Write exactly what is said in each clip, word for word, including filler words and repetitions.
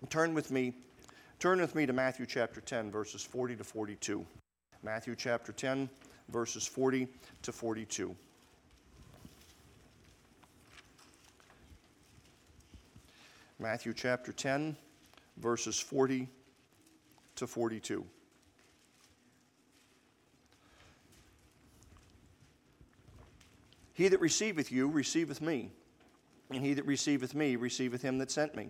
Turn with me, turn with me to Matthew chapter ten, verses forty to forty-two. Matthew chapter ten, verses forty to forty-two. Matthew chapter ten, verses forty to forty-two. He that receiveth you receiveth me, and he that receiveth me receiveth him that sent me.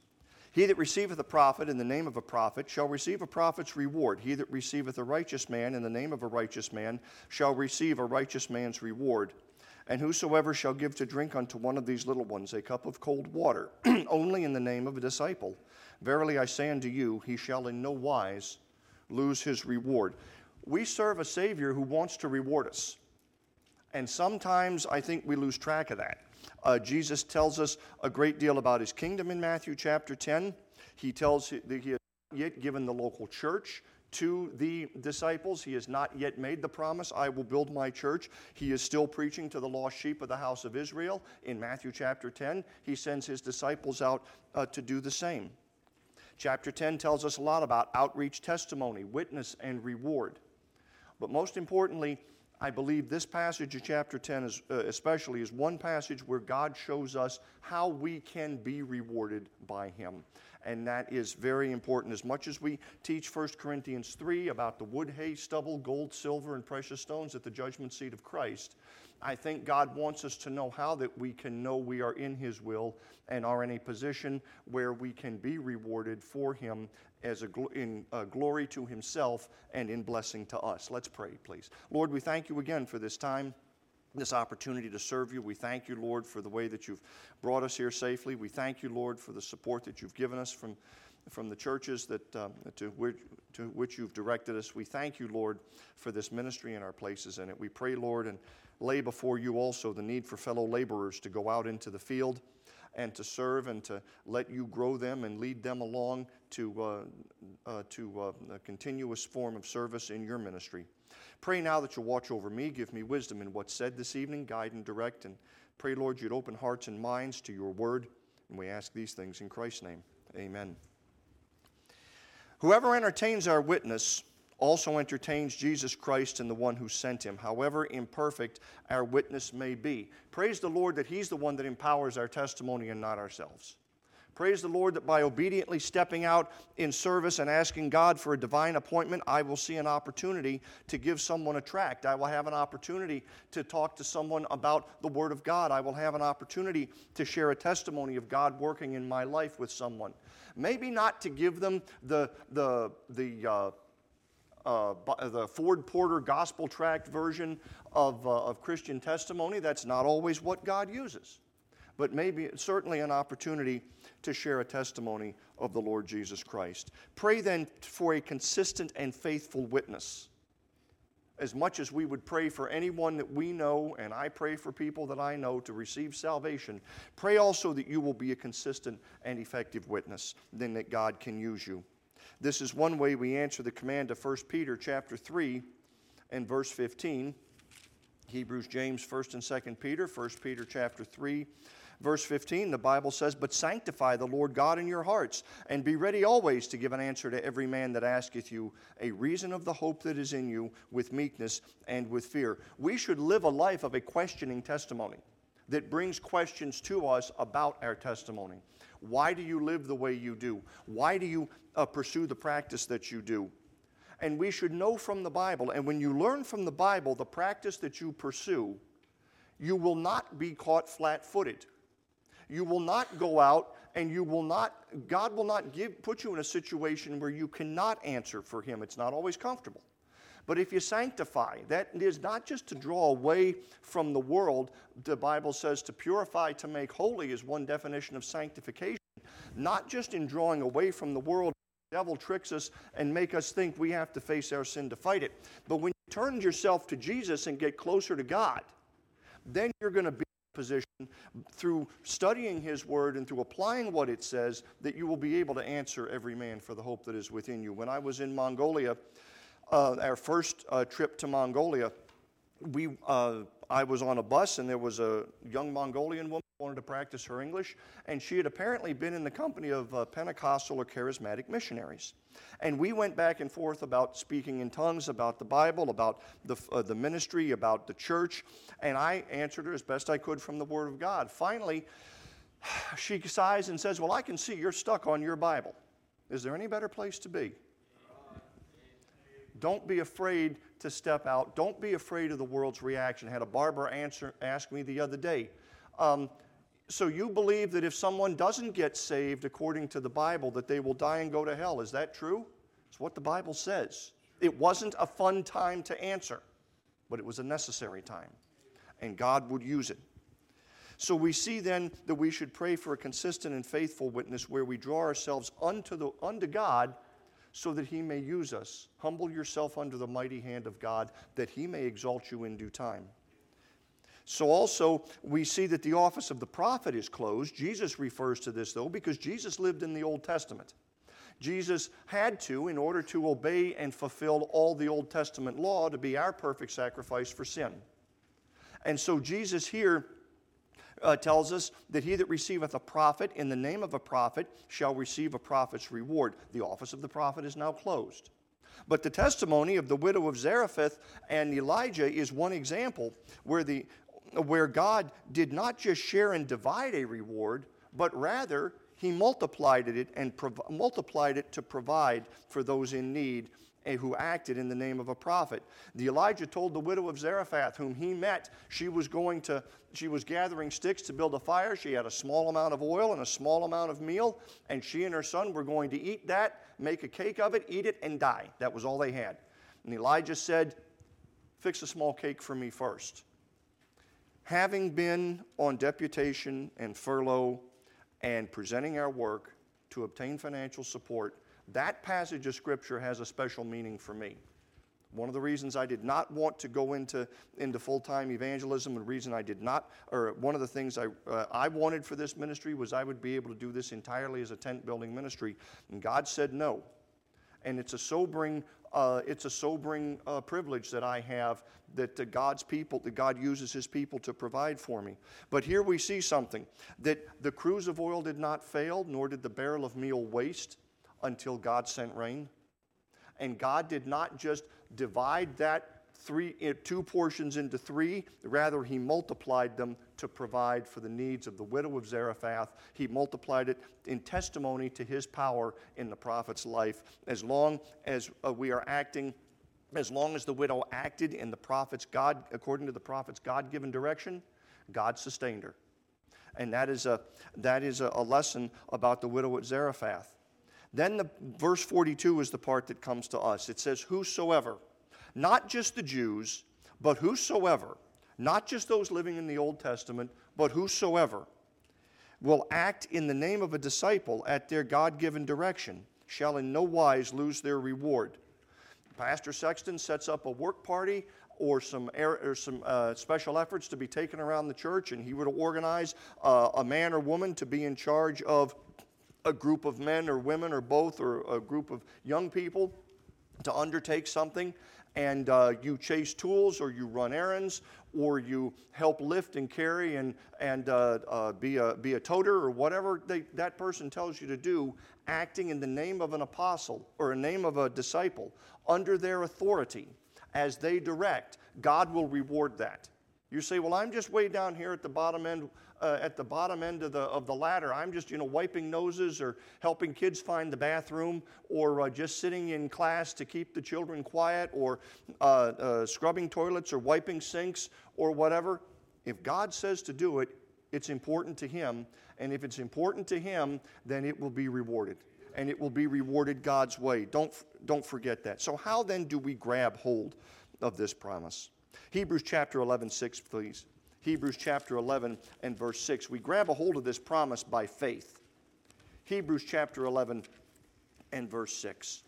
He that receiveth a prophet in the name of a prophet shall receive a prophet's reward. He that receiveth a righteous man in the name of a righteous man shall receive a righteous man's reward. And whosoever shall give to drink unto one of these little ones a cup of cold water, only in the name of a disciple, verily I say unto you, he shall in no wise lose his reward. We serve a Savior who wants to reward us. And sometimes I think we lose track of that. Uh, Jesus tells us a great deal about his kingdom in Matthew chapter ten. He tells that he has not yet given the local church to the disciples. He has not yet made the promise, I will build my church. He is still preaching to the lost sheep of the house of Israel. In Matthew chapter ten, he sends his disciples out uh, to do the same. Chapter ten tells us a lot about outreach, testimony, witness, and reward. But most importantly, I believe this passage of chapter ten is, uh, especially is one passage where God shows us how we can be rewarded by him. And that is very important. As much as we teach First Corinthians three about the wood, hay, stubble, gold, silver, and precious stones at the judgment seat of Christ, I think God wants us to know how that we can know we are in his will and are in a position where we can be rewarded for him as a gl- in uh, glory to himself and in blessing to us. Let's pray, please. Lord, we thank you again for this time, this opportunity to serve you. We thank you, Lord, for the way that you've brought us here safely. We thank you, Lord, for the support that you've given us from, from the churches that um, to, which, to which you've directed us. We thank you, Lord, for this ministry and our places in it. We pray, Lord, and lay before you also the need for fellow laborers to go out into the field and to serve and to let you grow them and lead them along to, uh, uh, to uh, a continuous form of service in your ministry. Pray now that you'll watch over me, give me wisdom in what's said this evening, guide and direct, and pray, Lord, you'd open hearts and minds to your word, and we ask these things in Christ's name. Amen. Whoever entertains our witness also entertains Jesus Christ and the one who sent him, however imperfect our witness may be. Praise the Lord that he's the one that empowers our testimony and not ourselves. Praise the Lord that by obediently stepping out in service and asking God for a divine appointment, I will see an opportunity to give someone a tract. I will have an opportunity to talk to someone about the Word of God. I will have an opportunity to share a testimony of God working in my life with someone. Maybe not to give them the, the, the, uh, Uh, the Ford Porter Gospel Tract version of, uh, of Christian testimony. That's not always what God uses. But maybe certainly an opportunity to share a testimony of the Lord Jesus Christ. Pray then for a consistent and faithful witness. As much as we would pray for anyone that we know, and I pray for people that I know to receive salvation, pray also that you will be a consistent and effective witness, then that God can use you. This is one way we answer the command of First Peter chapter three and verse fifteen. Hebrews, James, First and Second Peter, First Peter chapter three, verse fifteen, the Bible says, "But sanctify the Lord God in your hearts, and be ready always to give an answer to every man that asketh you a reason of the hope that is in you with meekness and with fear." We should live a life of a questioning testimony that brings questions to us about our testimony. Why do you live the way you do? Why do you uh, pursue the practice that you do? And we should know from the Bible, and when you learn from the Bible the practice that you pursue, you will not be caught flat-footed. You will not go out and you will not, God will not give, put you in a situation where you cannot answer for him. It's not always comfortable. But if you sanctify, that is not just to draw away from the world. The Bible says to purify, to make holy is one definition of sanctification. Not just in drawing away from the world, the devil tricks us and make us think we have to face our sin to fight it. But when you turn yourself to Jesus and get closer to God, then you're going to be in a position through studying his word and through applying what it says that you will be able to answer every man for the hope that is within you. When I was in Mongolia, Uh, our first uh, trip to Mongolia, we uh, I was on a bus, and there was a young Mongolian woman who wanted to practice her English, and she had apparently been in the company of uh, Pentecostal or charismatic missionaries. And we went back and forth about speaking in tongues, about the Bible, about the, uh, the ministry, about the church, and I answered her as best I could from the Word of God. Finally, she sighs and says, well, I can see you're stuck on your Bible. Is there any better place to be? Don't be afraid to step out. Don't be afraid of the world's reaction. I had a barber answer, ask me the other day, um, so you believe that if someone doesn't get saved according to the Bible, that they will die and go to hell. Is that true? It's what the Bible says. It wasn't a fun time to answer, but it was a necessary time, and God would use it. So we see then that we should pray for a consistent and faithful witness where we draw ourselves unto, the, unto God so that He may use us. Humble yourself under the mighty hand of God, that He may exalt you in due time. So also, we see that the office of the prophet is closed. Jesus refers to this, though, because Jesus lived in the Old Testament. Jesus had to, in order to obey and fulfill all the Old Testament law, to be our perfect sacrifice for sin. And so Jesus here Uh, tells us that he that receiveth a prophet in the name of a prophet shall receive a prophet's reward. The office of the prophet is now closed. But the testimony of the widow of Zarephath and Elijah is one example where, the, where God did not just share and divide a reward, but rather He multiplied it and prov- multiplied it to provide for those in need who acted in the name of a prophet. The Elijah told the widow of Zarephath, whom he met, she was going to, she was gathering sticks to build a fire. She had a small amount of oil and a small amount of meal, and she and her son were going to eat that, make a cake of it, eat it, and die. That was all they had. And Elijah said, fix a small cake for me first. Having been on deputation and furlough and presenting our work to obtain financial support, that passage of Scripture has a special meaning for me. One of the reasons I did not want to go into, into full-time evangelism, and the reason I did not, or one of the things I, uh, I wanted for this ministry was I would be able to do this entirely as a tent-building ministry. And God said no. And it's a sobering, uh, it's a sobering uh, privilege that I have, that uh, God's people, that God uses His people to provide for me. But here we see something, that the cruse of oil did not fail, nor did the barrel of meal waste, until God sent rain. And God did not just divide that three, two portions into three. Rather, He multiplied them to provide for the needs of the widow of Zarephath. He multiplied it in testimony to His power in the prophet's life. As long as uh, we are acting, as long as the widow acted in the prophet's God, according to the prophet's God-given direction, God sustained her. And that is a, that is a, a lesson about the widow at Zarephath. Then the verse forty-two is the part that comes to us. It says, whosoever, not just the Jews, but whosoever, not just those living in the Old Testament, but whosoever will act in the name of a disciple at their God-given direction shall in no wise lose their reward. Pastor Sexton sets up a work party or some, air, or some uh, special efforts to be taken around the church, and he would organize uh, a man or woman to be in charge of a group of men or women or both, or a group of young people to undertake something, and uh, you chase tools, or you run errands, or you help lift and carry and, and uh, uh, be, a, be a toter, or whatever they, that person tells you to do, acting in the name of an apostle or a name of a disciple under their authority as they direct. God will reward that. You say, well, I'm just way down here at the bottom end, uh, at the bottom end of the of the ladder. I'm just, you know, wiping noses or helping kids find the bathroom, or uh, just sitting in class to keep the children quiet, or uh, uh, scrubbing toilets or wiping sinks or whatever. If God says to do it, it's important to Him, and if it's important to Him, then it will be rewarded, and it will be rewarded God's way. Don't don't forget that. So how then do we grab hold of this promise? Hebrews chapter eleven, six, please. Hebrews chapter eleven and verse six. We grab a hold of this promise by faith. Hebrews chapter eleven and verse six.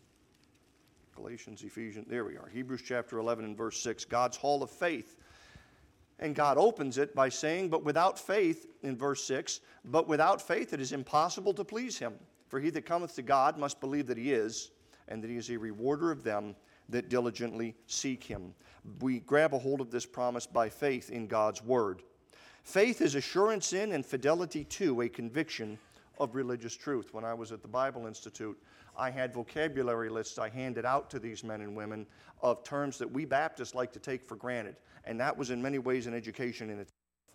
Galatians, Ephesians, there we are. Hebrews chapter eleven and verse six. God's hall of faith. And God opens it by saying, but without faith, in verse six, but without faith it is impossible to please Him. For he that cometh to God must believe that He is, and that He is a rewarder of them that diligently seek him. We grab a hold of this promise by faith in God's word. Faith is assurance in and fidelity to a conviction of religious truth. When I was at the Bible Institute, I had vocabulary lists I handed out to these men and women of terms that we Baptists like to take for granted. And that was in many ways an education in itself.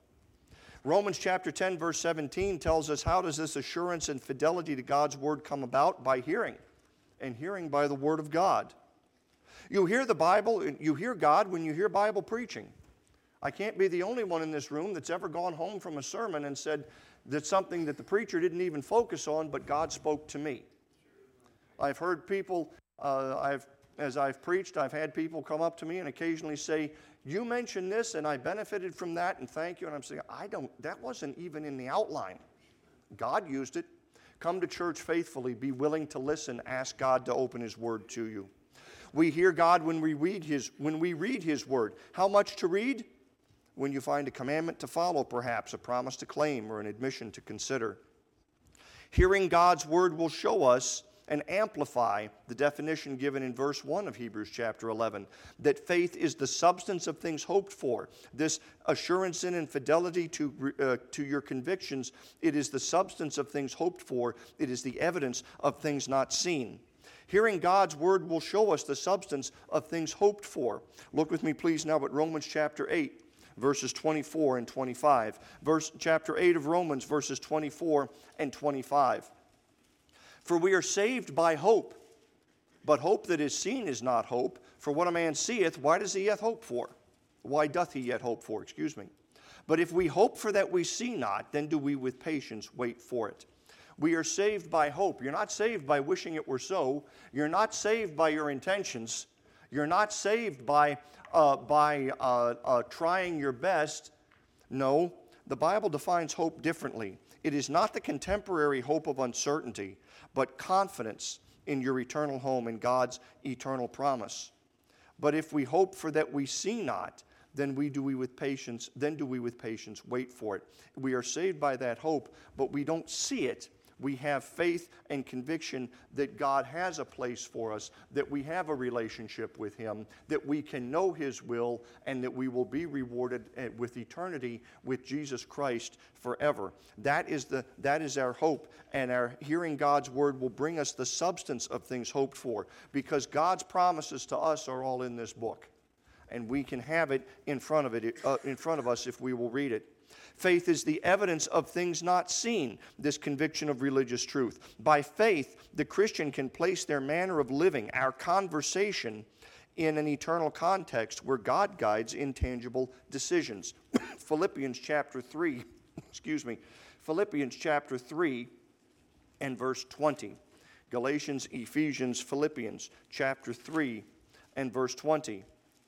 Romans chapter ten, verse seventeen tells us, how does this assurance and fidelity to God's word come about? By hearing, and hearing by the word of God. You hear the Bible, you hear God when you hear Bible preaching. I can't be the only one in this room that's ever gone home from a sermon and said that's something that the preacher didn't even focus on, but God spoke to me. I've heard people, uh, I've, as I've preached, I've had people come up to me and occasionally say, you mentioned this and I benefited from that and thank you. And I'm saying, I don't, that wasn't even in the outline. God used it. Come to church faithfully. Be willing to listen. Ask God to open his word to you. We hear God when we read his, when we read his word. How much to read? When you find a commandment to follow, perhaps, a promise to claim, or an admission to consider. Hearing God's word will show us and amplify the definition given in verse one of Hebrews chapter eleven, that faith is the substance of things hoped for. This assurance in and fidelity to, uh, to your convictions, it is the substance of things hoped for. It is the evidence of things not seen. Hearing God's word will show us the substance of things hoped for. Look with me, please, now at Romans chapter eight, verses twenty-four and twenty-five. Verse, chapter eight of Romans, verses twenty-four and twenty-five. For we are saved by hope, but hope that is seen is not hope. For what a man seeth, why does he yet hope for? Why doth he yet hope for? Excuse me. But if we hope for that we see not, then do we with patience wait for it. We are saved by hope. You're not saved by wishing it were so. You're not saved by your intentions. You're not saved by, uh, by uh, uh, trying your best. No, the Bible defines hope differently. It is not the contemporary hope of uncertainty, but confidence in your eternal home and God's eternal promise. But if we hope for that we see not, then we do we with patience, then do we with patience wait for it. We are saved by that hope, but we don't see it. We have faith and conviction that God has a place for us, that we have a relationship with him, that we can know his will, and that we will be rewarded with eternity with Jesus Christ forever. That is, the, that is our hope, and our hearing God's word will bring us the substance of things hoped for, because God's promises to us are all in this book, and we can have it in front of it, uh, in front of us if we will read it. Faith is the evidence of things not seen, this conviction of religious truth. By faith, the Christian can place their manner of living, our conversation, in an eternal context where God guides intangible decisions. Philippians chapter three, excuse me, Philippians chapter three and verse twenty. Galatians, Ephesians, Philippians chapter three and verse twenty.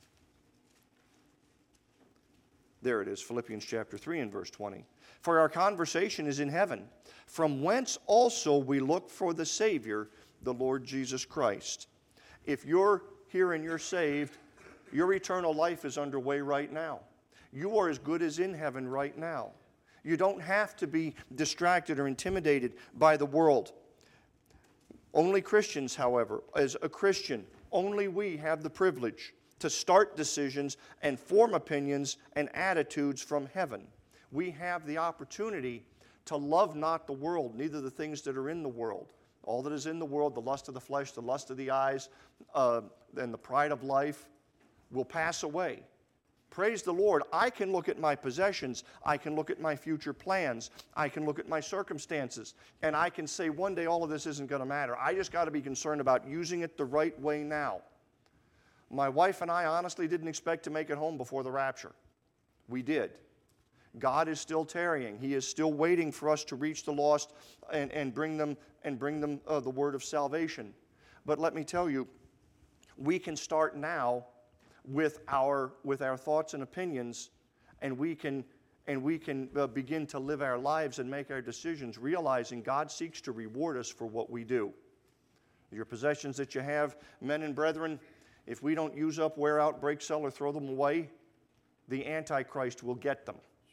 There it is, Philippians chapter three and verse twenty. For our conversation is in heaven, from whence also we look for the Savior, the Lord Jesus Christ. If you're here and you're saved, your eternal life is underway right now. You are as good as in heaven right now. You don't have to be distracted or intimidated by the world. Only Christians, however, as a Christian, only we have the privilege to start decisions and form opinions and attitudes from heaven. We have the opportunity to love not the world, neither the things that are in the world. All that is in the world, the lust of the flesh, the lust of the eyes, uh, and the pride of life, will pass away. Praise the Lord. I can look at my possessions. I can look at my future plans. I can look at my circumstances. And I can say one day all of this isn't going to matter. I just got to be concerned about using it the right way now. My wife and I honestly didn't expect to make it home before the rapture. We did. God is still tarrying. He is still waiting for us to reach the lost and, and bring them, and bring them uh, the word of salvation. But let me tell you, we can start now with our, with our thoughts and opinions, and we can, and we can uh, begin to live our lives and make our decisions, realizing God seeks to reward us for what we do. Your possessions that you have, men and brethren, if we don't use up, wear out, break, sell, or throw them away, the Antichrist will get them.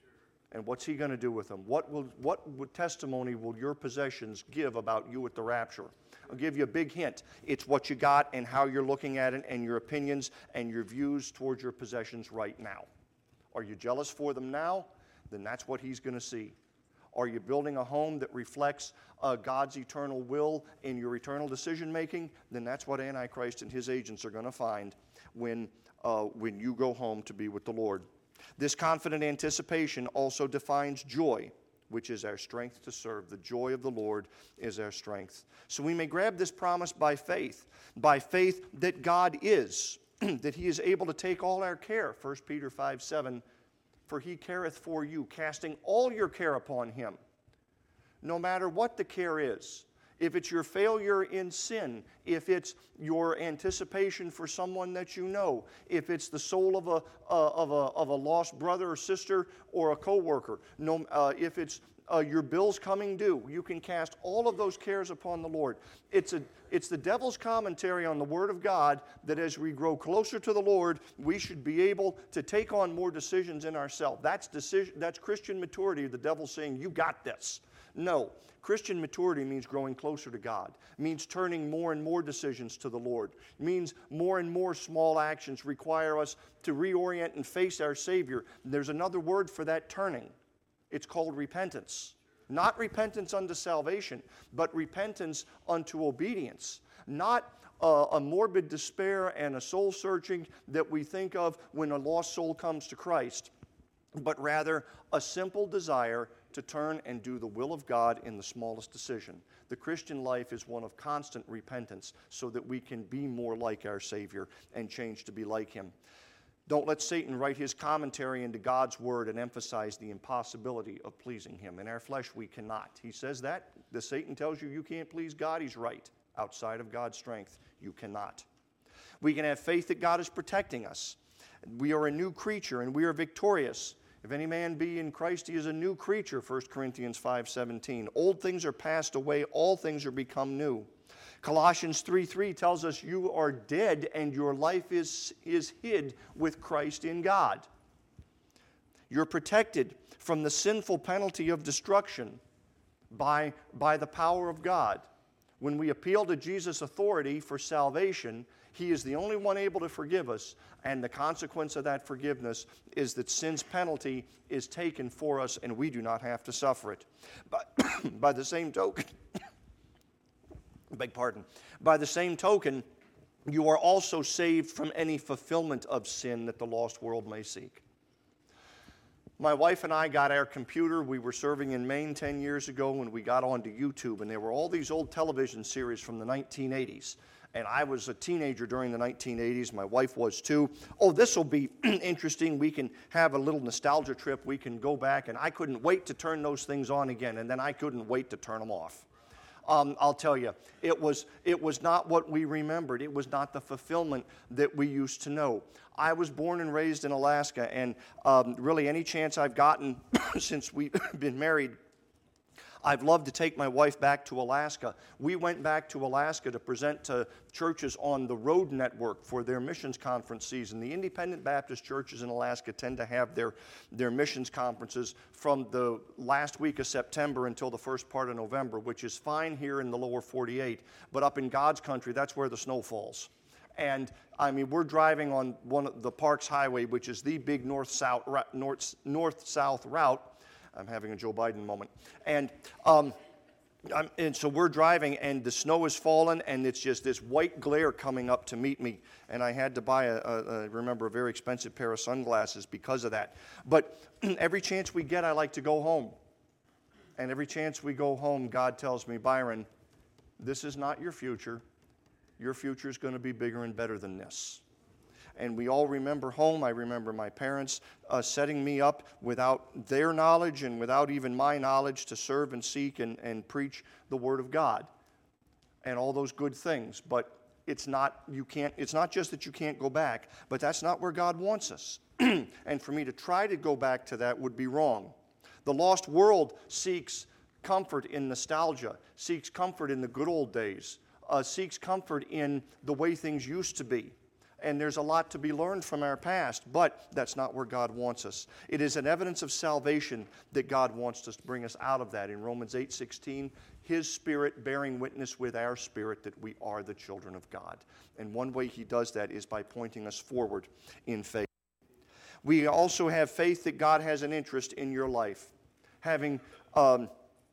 And what's he going to do with them? What will what testimony will your possessions give about you at the rapture? I'll give you a big hint. It's what you got and how you're looking at it and your opinions and your views towards your possessions right now. Are you jealous for them now? Then that's what he's going to see. Are you building a home that reflects uh, God's eternal will in your eternal decision making? Then that's what Antichrist and his agents are going to find when, uh, when you go home to be with the Lord. This confident anticipation also defines joy, which is our strength to serve. The joy of the Lord is our strength. So we may grab this promise by faith, by faith that God is, that he is able to take all our care. First Peter five seven, for he careth for you, casting all your care upon him. No matter what the care is, if it's your failure in sin, if it's your anticipation for someone that you know, if it's the soul of a, uh, of a, of a lost brother or sister or a coworker, no, uh, if it's uh, your bills coming due, you can cast all of those cares upon the Lord. It's, a, it's the devil's commentary on the Word of God that as we grow closer to the Lord, we should be able to take on more decisions in ourselves. That's, decision, that's Christian maturity. The devil's saying, you got this. No. Christian maturity means growing closer to God, means turning more and more decisions to the Lord, means more and more small actions require us to reorient and face our Savior. There's another word for that turning. It's called repentance. Not repentance unto salvation, but repentance unto obedience. Not uh, a morbid despair and a soul searching that we think of when a lost soul comes to Christ, but rather a simple desire to turn and do the will of God in the smallest decision. The Christian life is one of constant repentance so that we can be more like our Savior and change to be like him. Don't let Satan write his commentary into God's word and emphasize the impossibility of pleasing him. In our flesh, we cannot. He says that. The Satan tells you you can't please God. He's right. Outside of God's strength, you cannot. We can have faith that God is protecting us. We are a new creature and we are victorious. If any man be in Christ, he is a new creature, First Corinthians five seventeen. Old things are passed away, all things are become new. Colossians three three tells us you are dead and your life is, is hid with Christ in God. You're protected from the sinful penalty of destruction by, by the power of God. When we appeal to Jesus' authority for salvation, he is the only one able to forgive us, and the consequence of that forgiveness is that sin's penalty is taken for us, and we do not have to suffer it. But by the same token, beg pardon, by the same token, you are also saved from any fulfillment of sin that the lost world may seek. My wife and I got our computer. We were serving in Maine ten years ago when we got onto YouTube, and there were all these old television series from the nineteen eighties. And I was a teenager during the nineteen eighties. My wife was too. Oh, this will be interesting. We can have a little nostalgia trip. We can go back. And I couldn't wait to turn those things on again. And then I couldn't wait to turn them off. Um, I'll tell you, it was, it was not what we remembered. It was not the fulfillment that we used to know. I was born and raised in Alaska. And um, really any chance I've gotten since we've been married, I've loved to take my wife back to Alaska. We went back to Alaska to present to churches on the Road Network for their missions conference season. The independent Baptist churches in Alaska tend to have their, their missions conferences from the last week of September until the first part of November, which is fine here in the lower forty-eight. But up in God's country, that's where the snow falls. And, I mean, we're driving on one of the Parks Highway, which is the big north-south north, north-south route. I'm having a Joe Biden moment. And um, I'm, and so we're driving, and the snow is falling, and it's just this white glare coming up to meet me. And I had to buy, a, a, a remember, a very expensive pair of sunglasses because of that. But every chance we get, I like to go home. And every chance we go home, God tells me, Byron, this is not your future. Your future is going to be bigger and better than this. And we all remember home. I remember my parents uh, setting me up without their knowledge and without even my knowledge to serve and seek and, and preach the Word of God and all those good things. But it's not, you can't, it's not just that you can't go back, but that's not where God wants us. And for me to try to go back to that would be wrong. The lost world seeks comfort in nostalgia, seeks comfort in the good old days, uh, seeks comfort in the way things used to be. and there's a lot to be learned from our past, but that's not where God wants us. It is an evidence of salvation that God wants us to bring us out of that. In Romans eight sixteen, His Spirit bearing witness with our spirit that we are the children of God. And one way He does that is by pointing us forward in faith. We also have faith that God has an interest in your life. Having, um,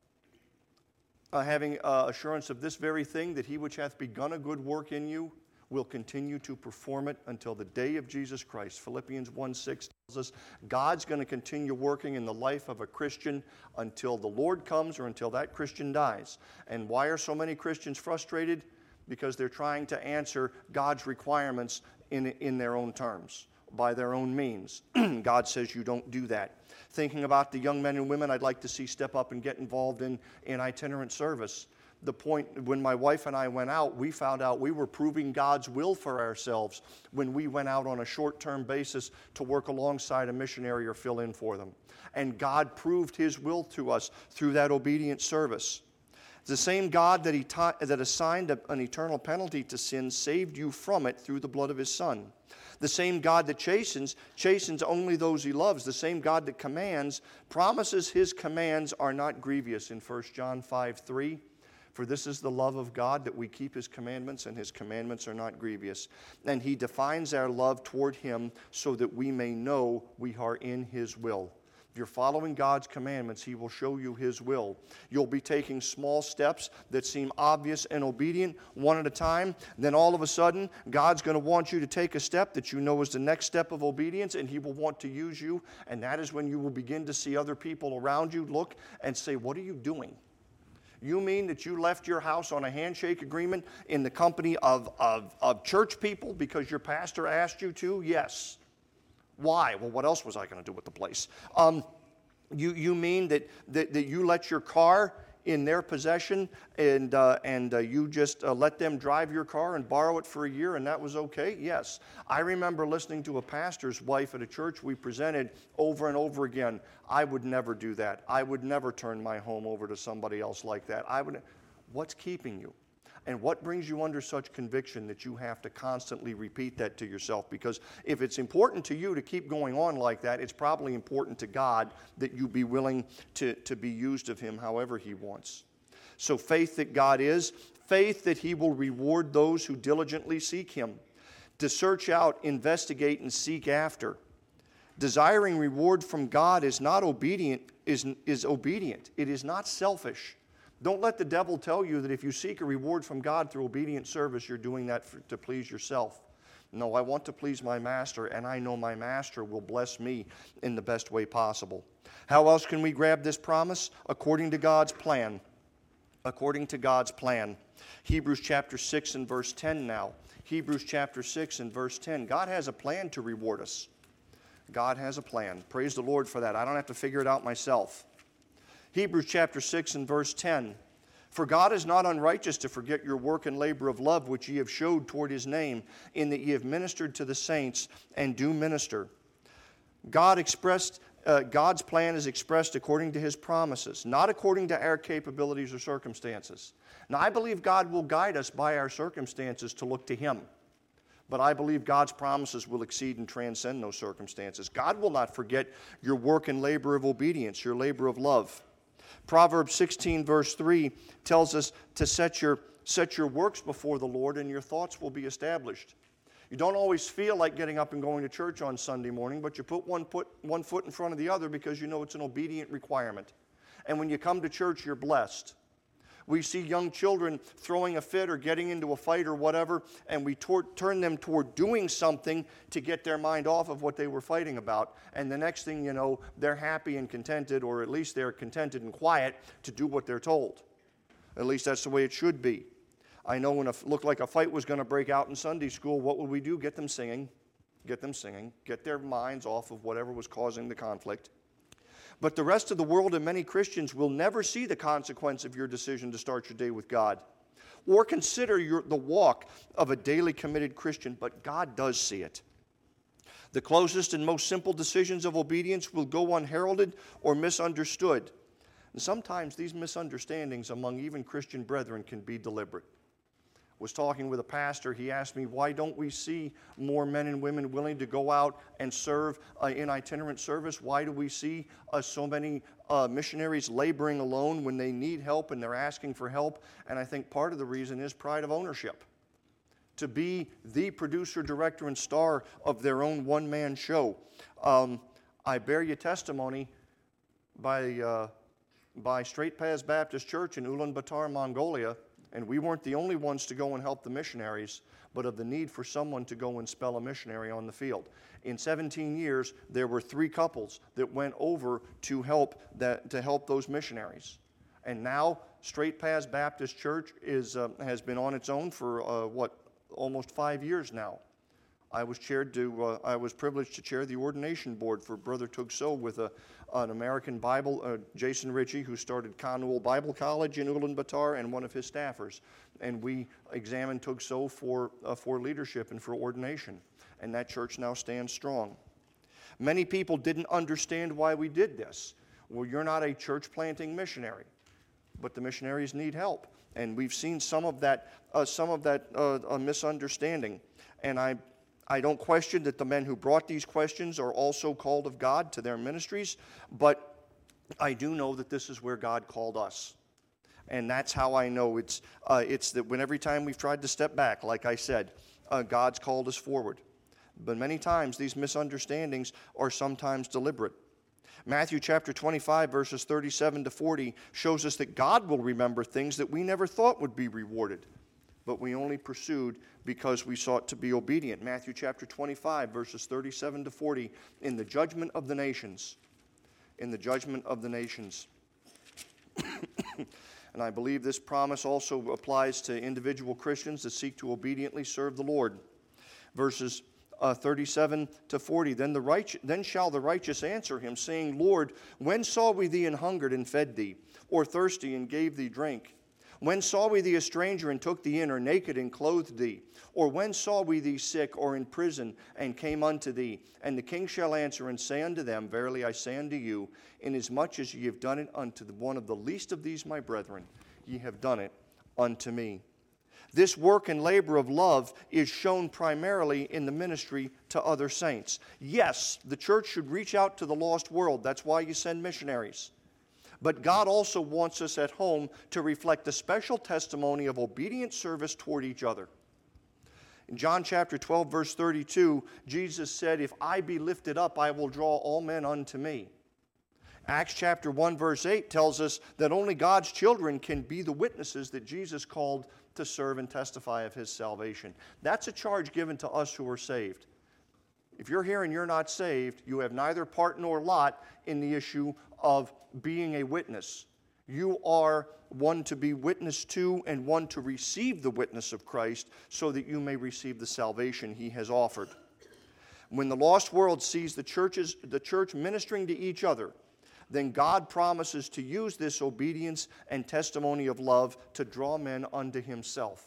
uh, having uh, assurance of this very thing, that He which hath begun a good work in you will continue to perform it until the day of Jesus Christ. Philippians one six tells us God's going to continue working in the life of a Christian until the Lord comes or until that Christian dies. And why are so many Christians frustrated? Because they're trying to answer God's requirements in, in their own terms, by their own means. God says you don't do that. Thinking about the young men and women I'd like to see step up and get involved in, in itinerant service. The point when my wife and I went out, we found out we were proving God's will for ourselves when we went out on a short-term basis to work alongside a missionary or fill in for them. And God proved His will to us through that obedient service. The same God that, he ta- that assigned a, an eternal penalty to sin saved you from it through the blood of His Son. The same God that chastens, chastens only those He loves. The same God that commands, promises His commands are not grievous in First John five three. For this is the love of God, that we keep His commandments, and His commandments are not grievous. And He defines our love toward Him so that we may know we are in His will. If you're following God's commandments, He will show you His will. You'll be taking small steps that seem obvious and obedient, one at a time. Then all of a sudden, God's going to want you to take a step that you know is the next step of obedience, and He will want to use you. And that is when you will begin to see other people around you look and say, what are you doing? You mean that you left your house on a handshake agreement in the company of, of, of church people because your pastor asked you to? Yes. Why? Well, what else was I going to do with the place? Um, you, you mean that, that, that you let your car in their possession and, uh, and uh, you just uh, let them drive your car and borrow it for a year and that was okay? Yes. I remember listening to a pastor's wife at a church we presented over and over again. I would never do that. I would never turn my home over to somebody else like that. I would. What's keeping you? And what brings you under such conviction that you have to constantly repeat that to yourself? Because if it's important to you to keep going on like that, it's probably important to God that you be willing to, to be used of Him however He wants. So faith that God is, faith that He will reward those who diligently seek Him. To search out, investigate, and seek after. Desiring reward from God is not obedient, is, is obedient. It is not selfish. Don't let the devil tell you that if you seek a reward from God through obedient service, you're doing that for, to please yourself. No, I want to please my master, and I know my master will bless me in the best way possible. How else can we grab this promise? According to God's plan. According to God's plan. Hebrews chapter six and verse ten now. Hebrews chapter six and verse ten. God has a plan to reward us. God has a plan. Praise the Lord for that. I don't have to figure it out myself. Hebrews chapter six and verse ten. For God is not unrighteous to forget your work and labor of love which ye have showed toward His name, in that ye have ministered to the saints and do minister. God expressed, uh, God's plan is expressed according to His promises, not according to our capabilities or circumstances. Now, I believe God will guide us by our circumstances to look to Him. But I believe God's promises will exceed and transcend those circumstances. God will not forget your work and labor of obedience, your labor of love. Proverbs sixteen verse three tells us to set your, set your works before the Lord and your thoughts will be established. You don't always feel like getting up and going to church on Sunday morning, but you put one, put one foot in front of the other because you know it's an obedient requirement. And when you come to church, you're blessed. We see young children throwing a fit or getting into a fight or whatever, and we tor- turn them toward doing something to get their mind off of what they were fighting about. And the next thing you know, they're happy and contented, or at least they're contented and quiet to do what they're told. At least that's the way it should be. I know when it looked like a fight was going to break out in Sunday school, what would we do? Get them singing. Get them singing. Get their minds off of whatever was causing the conflict. But the rest of the world and many Christians will never see the consequence of your decision to start your day with God, or consider your, the walk of a daily committed Christian, but God does see it. The closest and most simple decisions of obedience will go unheralded or misunderstood. And sometimes these misunderstandings among even Christian brethren can be deliberate. Was talking with a pastor. He asked me, why don't we see more men and women willing to go out and serve uh, in itinerant service? Why do we see uh, so many uh, missionaries laboring alone when they need help and they're asking for help? And I think part of the reason is pride of ownership. To be the producer, director, and star of their own one-man show. Um, I bear you testimony by, uh, by Straight Paths Baptist Church in Ulaanbaatar, Mongolia. And we weren't the only ones to go and help the missionaries, but of the need for someone to go and spell a missionary on the field. In seventeen years, there were three couples that went over to help that to help those missionaries. And now, Straight Paths Baptist Church is uh, has been on its own for uh, what almost five years now. I was chaired to uh, I was privileged to chair the ordination board for Brother Tugso with a, an American Bible, uh, Jason Ritchie, who started Conwell Bible College in Ulaanbaatar, and one of his staffers. And we examined Tugso for uh, for leadership and for ordination. And that church now stands strong. Many people didn't understand why we did this. Well, you're not a church planting missionary, but the missionaries need help, and we've seen some of that uh, some of that uh, uh, misunderstanding. And I. I don't question that the men who brought these questions are also called of God to their ministries, but I do know that this is where God called us. And that's how I know it's uh, it's that when every time we've tried to step back, like I said, uh, God's called us forward. But many times these misunderstandings are sometimes deliberate. Matthew chapter twenty-five, verses thirty-seven to forty shows us that God will remember things that we never thought would be rewarded, but we only pursued because we sought to be obedient. Matthew chapter twenty-five, verses thirty-seven to forty, in the judgment of the nations. In the judgment of the nations. And I believe this promise also applies to individual Christians that seek to obediently serve the Lord. Verses uh, thirty-seven to forty, then, the right, then shall the righteous answer him, saying, Lord, when saw we thee an hungered and fed thee, or thirsty and gave thee drink? When saw we thee a stranger and took thee in, or naked and clothed thee? Or when saw we thee sick or in prison and came unto thee? And the king shall answer and say unto them, Verily I say unto you, inasmuch as ye have done it unto the one of the least of these my brethren, ye have done it unto me. This work and labor of love is shown primarily in the ministry to other saints. Yes, the church should reach out to the lost world. That's why you send missionaries. But God also wants us at home to reflect a special testimony of obedient service toward each other. In John chapter twelve, verse thirty-two, Jesus said, If I be lifted up, I will draw all men unto me. Acts chapter one, verse eight tells us that only God's children can be the witnesses that Jesus called to serve and testify of his salvation. That's a charge given to us who are saved. If you're here and you're not saved, you have neither part nor lot in the issue of being a witness. You are one to be witnessed to and one to receive the witness of Christ so that you may receive the salvation he has offered. When the lost world sees the churches, the church ministering to each other, then God promises to use this obedience and testimony of love to draw men unto himself.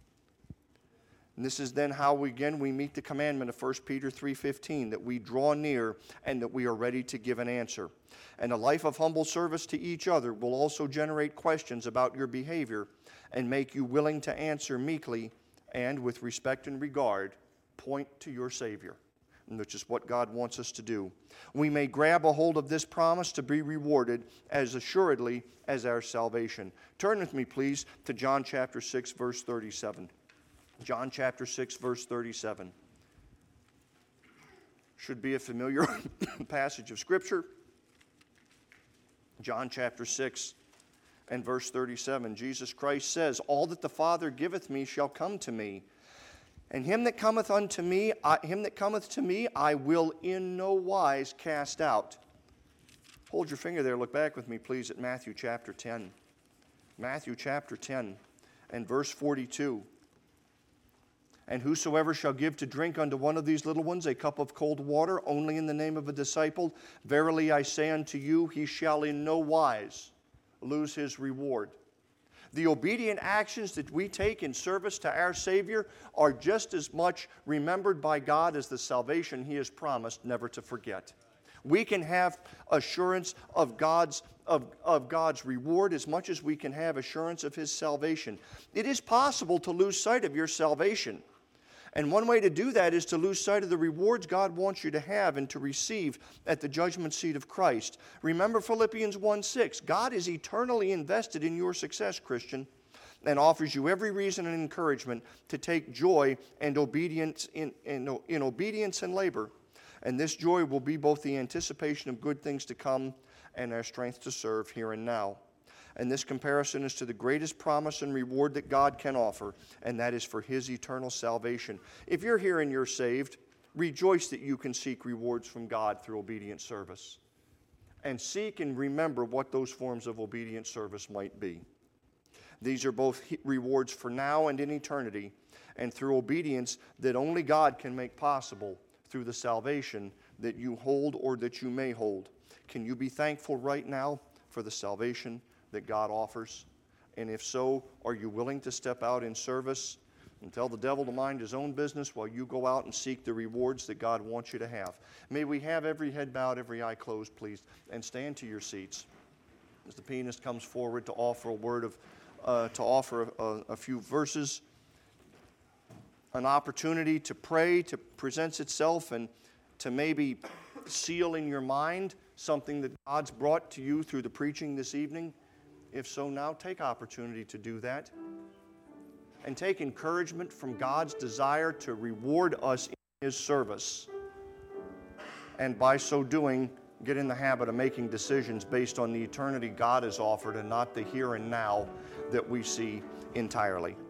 And this is then how, we, again, we meet the commandment of First Peter three fifteen, that we draw near and that we are ready to give an answer. And a life of humble service to each other will also generate questions about your behavior and make you willing to answer meekly and with respect and regard, point to your Savior, which is what God wants us to do. We may grab a hold of this promise to be rewarded as assuredly as our salvation. Turn with me, please, to John chapter six, verse thirty-seven. John chapter six, verse thirty-seven. Should be a familiar passage of Scripture. John chapter six and verse thirty-seven. Jesus Christ says, All that the Father giveth me shall come to me. And him that cometh unto me, I, him that cometh to me, I will in no wise cast out. Hold your finger there. Look back with me, please, at Matthew chapter ten. Matthew chapter ten and verse forty-two. And whosoever shall give to drink unto one of these little ones a cup of cold water, only in the name of a disciple, verily I say unto you, he shall in no wise lose his reward. The obedient actions that we take in service to our Savior are just as much remembered by God as the salvation he has promised never to forget. We can have assurance of God's, of, of God's reward as much as we can have assurance of His salvation. It is possible to lose sight of your salvation. And one way to do that is to lose sight of the rewards God wants you to have and to receive at the judgment seat of Christ. Remember Philippians one six. God is eternally invested in your success, Christian, and offers you every reason and encouragement to take joy and obedience in, in, in obedience and labor. And this joy will be both the anticipation of good things to come and our strength to serve here and now. And this comparison is to the greatest promise and reward that God can offer, and that is for His eternal salvation. If you're here and you're saved, rejoice that you can seek rewards from God through obedient service. And seek and remember what those forms of obedient service might be. These are both rewards for now and in eternity, and through obedience that only God can make possible through the salvation that you hold or that you may hold. Can you be thankful right now for the salvation that God offers? And if so, are you willing to step out in service and tell the devil to mind his own business while you go out and seek the rewards that God wants you to have? May we have every head bowed, every eye closed, please, and stand to your seats as the pianist comes forward to offer a word of, uh, to offer a, a few verses. An opportunity to pray to presents itself, and to maybe seal in your mind something that God's brought to you through the preaching this evening. If so, now take opportunity to do that. And take encouragement from God's desire to reward us in His service. And by so doing, get in the habit of making decisions based on the eternity God has offered and not the here and now that we see entirely.